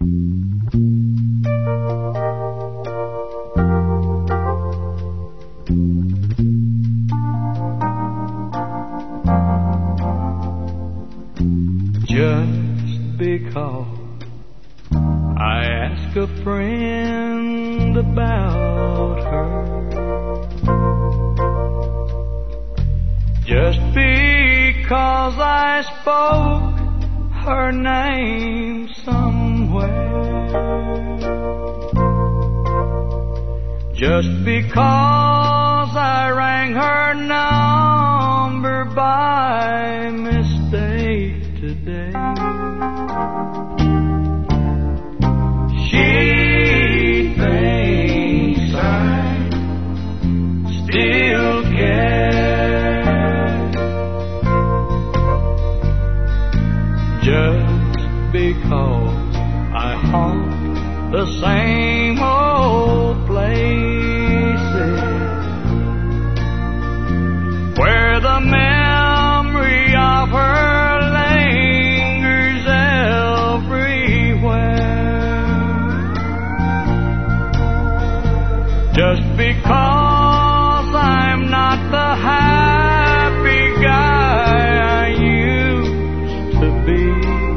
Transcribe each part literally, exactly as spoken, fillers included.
Just because I ask a friend about her, just because I spoke her name somewhere, just because I rang her number by mistake today, she thinks I still care. Just because I haunt the same old places where the memory of her lingers everywhere. Just because I'm not the happy guy I used to be,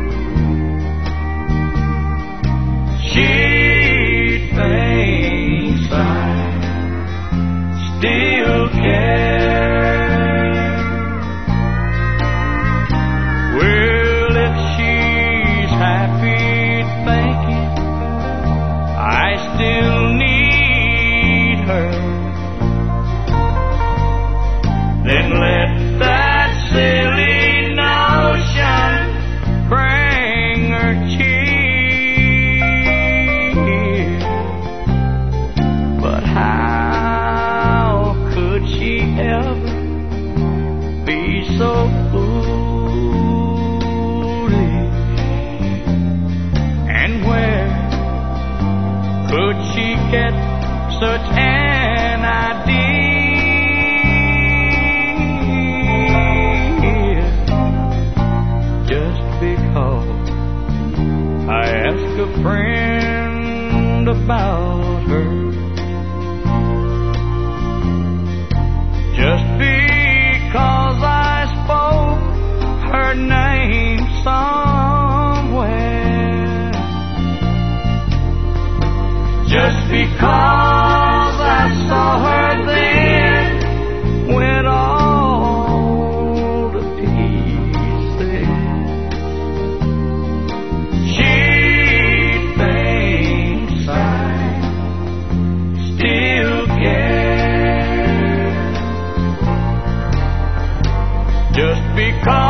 she thinks I still care. Well, if she's happy thinking I still need her, then let that silly notion bring her cheer. But how could she ever be so foolish? And where could she get such an idea? Just because I ask a friend about her, just because I spoke her name somewhere, just because I saw her then went all to pieces, she thinks I still care. Just because